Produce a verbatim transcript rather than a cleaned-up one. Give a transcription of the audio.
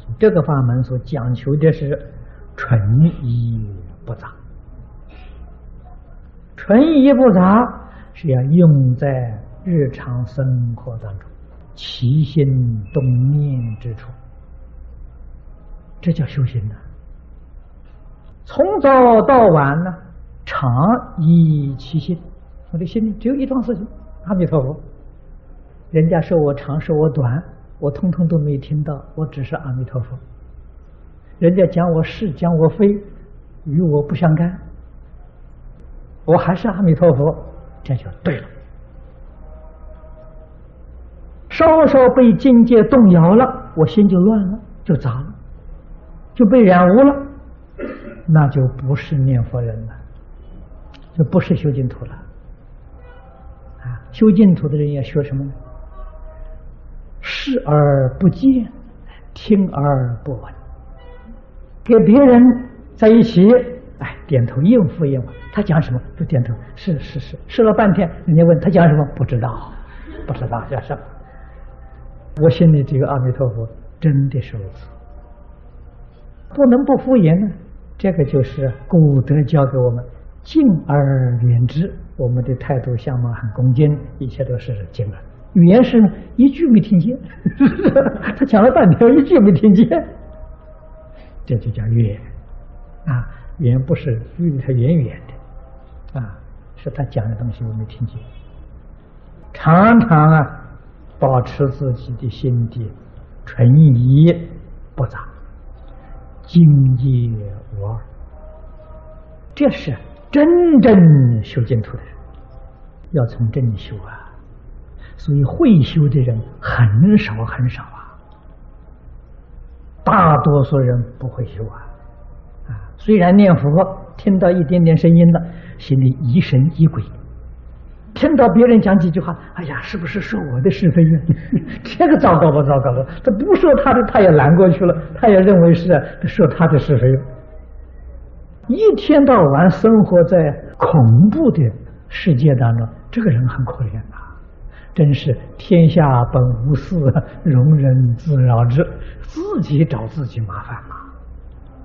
这个法门所讲求的是纯一不杂，纯一不杂是要用在日常生活当中起心动念之处，这叫修行呢。从早到晚呢，常依其心，我的心里只有一桩事情，阿弥陀佛。人家说我长，说我短，我通通都没听到，我只是阿弥陀佛。人家讲我是，讲我非，与我不相干，我还是阿弥陀佛，这就对了。稍稍被境界动摇了，我心就乱了，就杂了，就被染污了，那就不是念佛人了，就不是修净土了。啊，修净土的人要学什么呢？视而不见，听而不闻。跟别人在一起，哎，点头应付应付，他讲什么就点头，是是是，说了半天，人家问他讲什么，不知道，不知道讲什么。我心里这个阿弥陀佛真的是如此，不能不敷衍呢。这个就是古德教给我们敬而远之，我们的态度相貌很恭敬，一切都是敬而。语言是一句没听见，他讲了半天，一句没听见，这就叫远啊。远不是离他远远的啊，是他讲的东西我没听见。常常啊，保持自己的心地纯一不杂，精业无二，这是真正修净土的人要从这里修啊。所以会修的人很少很少啊，大多数人不会修啊。啊，虽然念佛听到一点点声音了，心里疑神疑鬼，听到别人讲几句话，哎呀，是不是说我的是非呀？这个糟糕不糟糕了？他不说他的，他也拦过去了，他也认为是说他的是非。一天到晚生活在恐怖的世界当中，这个人很可怜呐、啊，真是天下本无事，容人自扰之，自己找自己麻烦嘛。